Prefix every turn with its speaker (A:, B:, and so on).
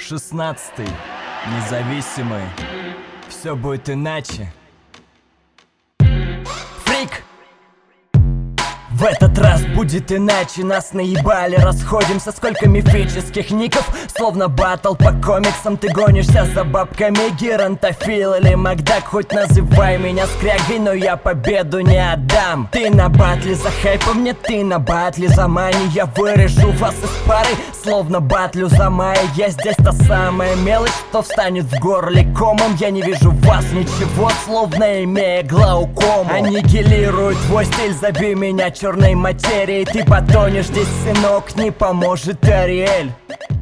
A: 16-й, независимый. Все будет иначе. Фрик! В этот раз будет иначе, нас наебали, расходимся. Сколько мифических ников, словно баттл по комиксам. Ты гонишься за бабками, геронтофил или Макдак. Хоть называй меня скрягой, но я победу не отдам. Ты на батле за хайпом, нет, ты на батле за мани. Я вырежу вас из пары, словно батлю за мая. Я здесь та самая мелочь, что встанет в горле комом. Я не вижу в вас ничего, словно имея глаукому. Аннигилирует твой стиль, забей меня черной материей. Ты потонешь здесь, сынок, не поможет Ариэль.